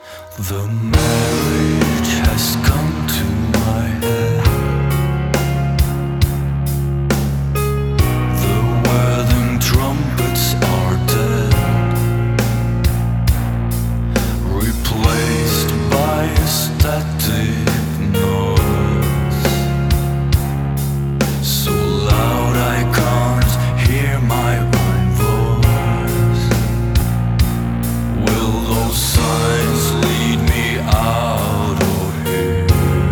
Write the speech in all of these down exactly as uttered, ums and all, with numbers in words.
The marriage has come to my head. The wedding trumpets are dead, replaced by a static noise, so loud I can't hear my own voice. Will those signs lead me out of here?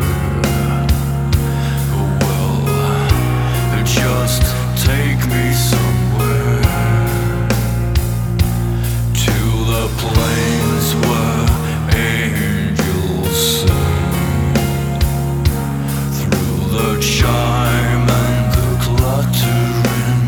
Will just take me somewhere to the plains where angels sing, through the chime and the cluttering.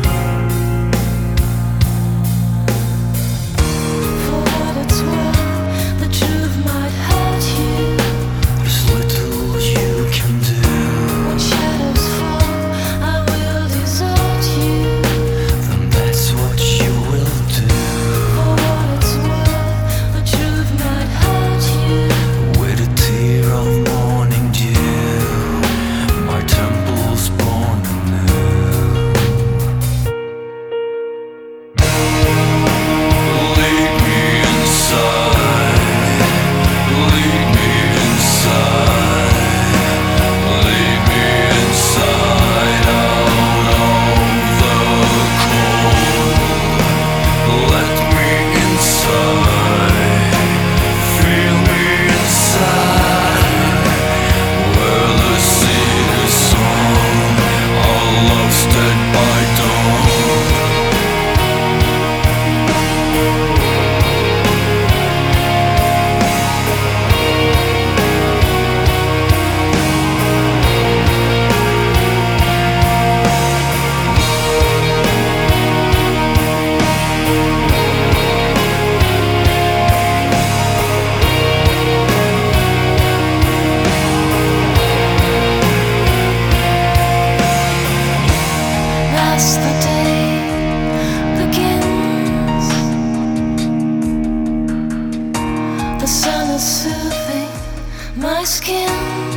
For what it's worth, the truth might hurt you. There's little you can do, When shadows fall, I will desert you. then that's what you will do. For what it's worth, the truth might hurt you. With a tear of morning dew, my temple's born anew. Lead me inside, lead me inside, lead me inside out of the cold. Let me inside, feel me inside, where the seed is sown, our love's dead by dawn. Thus the day begins. The sun is soothing my skin.